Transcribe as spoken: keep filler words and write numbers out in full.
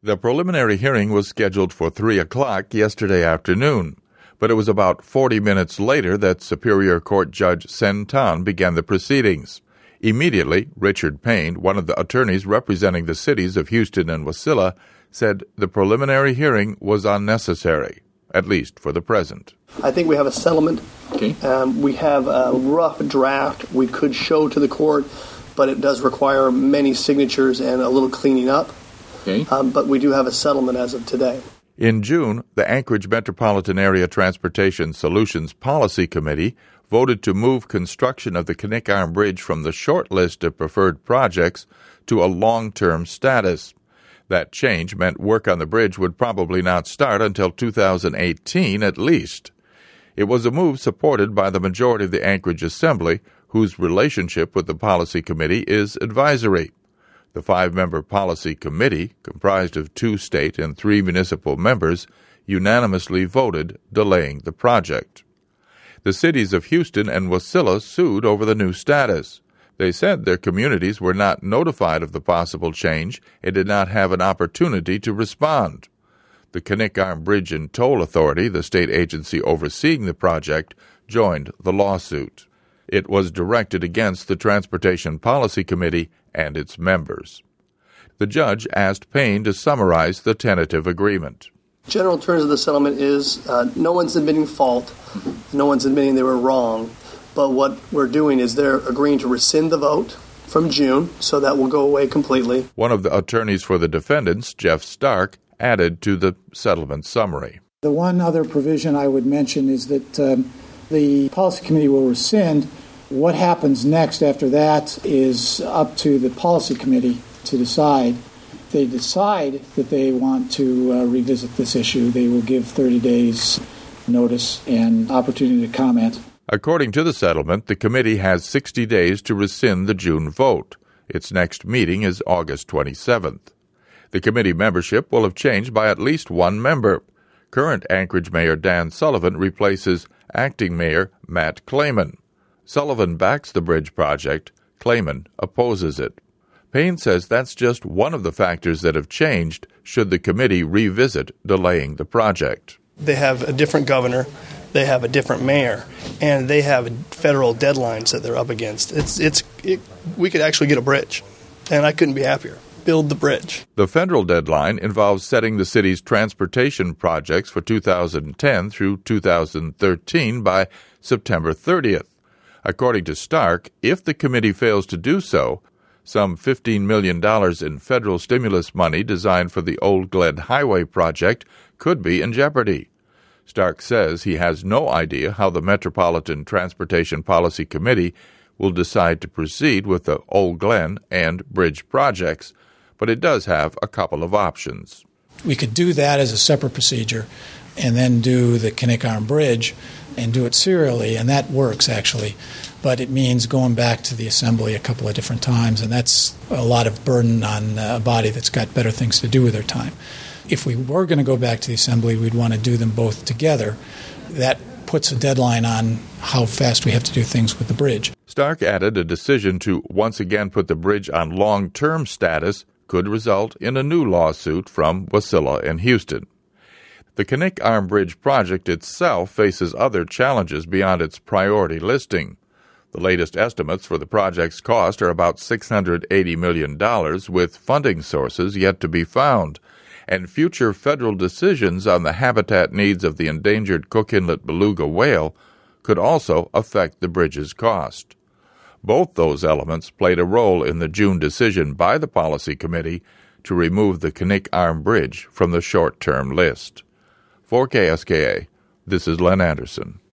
The preliminary hearing was scheduled for three o'clock yesterday afternoon, but it was about forty minutes later that Superior Court Judge Sen Tan began the proceedings. Immediately, Richard Payne, one of the attorneys representing the cities of Houston and Wasilla, said the preliminary hearing was unnecessary, at least for the present. I think we have a settlement. Okay. Um, we have a rough draft we could show to the court, but it does require many signatures and a little cleaning up. Okay. Um, but we do have a settlement as of today. In June, the Anchorage Metropolitan Area Transportation Solutions Policy Committee voted to move construction of the Knik Arm Bridge from the short list of preferred projects to a long-term status. That change meant work on the bridge would probably not start until two thousand eighteen at least. It was a move supported by the majority of the Anchorage Assembly, whose relationship with the Policy Committee is advisory. The five-member Policy Committee, comprised of two state and three municipal members, unanimously voted delaying the project. The cities of Houston and Wasilla sued over the new status. They said their communities were not notified of the possible change and did not have an opportunity to respond. The Knik Arm Bridge and Toll Authority, the state agency overseeing the project, joined the lawsuit. It was directed against the Transportation Policy Committee and its members. The judge asked Payne to summarize the tentative agreement. General terms of the settlement is uh, no one's admitting fault, no one's admitting they were wrong, but what we're doing is they're agreeing to rescind the vote from June, so that will go away completely. One of the attorneys for the defendants, Jeff Stark, added to the settlement summary. The one other provision I would mention is that um, the Policy Committee will rescind. What happens next after that is up to the Policy Committee to decide. If they decide that they want to uh, revisit this issue, they will give thirty days notice and opportunity to comment. According to the settlement, the committee has sixty days to rescind the June vote. Its next meeting is August twenty-seventh. The committee membership will have changed by at least one member. Current Anchorage Mayor Dan Sullivan replaces acting Mayor Matt Clayman. Sullivan backs the bridge project. Clayman opposes it. Payne says that's just one of the factors that have changed should the committee revisit delaying the project. They have a different governor, they have a different mayor, and they have federal deadlines that they're up against. It's it's it, we could actually get a bridge, and I couldn't be happier. Build the bridge. The federal deadline involves setting the city's transportation projects for two thousand ten through two thousand thirteen by September thirtieth. According to Stark, if the committee fails to do so, some fifteen million dollars in federal stimulus money designed for the Old Glen Highway project could be in jeopardy. Stark says he has no idea how the Metropolitan Transportation Policy Committee will decide to proceed with the Old Glen and bridge projects, but it does have a couple of options. We could do that as a separate procedure and then do the Knik Arm Bridge and do it serially, and that works actually. But it means going back to the Assembly a couple of different times, and that's a lot of burden on a body that's got better things to do with their time. If we were going to go back to the Assembly, we'd want to do them both together. That puts a deadline on how fast we have to do things with the bridge. Stark added a decision to once again put the bridge on long-term status could result in a new lawsuit from Wasilla and Houston. The Knik Arm Bridge project itself faces other challenges beyond its priority listing. The latest estimates for the project's cost are about six hundred eighty million dollars, with funding sources yet to be found, and future federal decisions on the habitat needs of the endangered Cook Inlet beluga whale could also affect the bridge's cost. Both those elements played a role in the June decision by the Policy Committee to remove the Knik Arm Bridge from the short-term list. For K S K A, this is Len Anderson.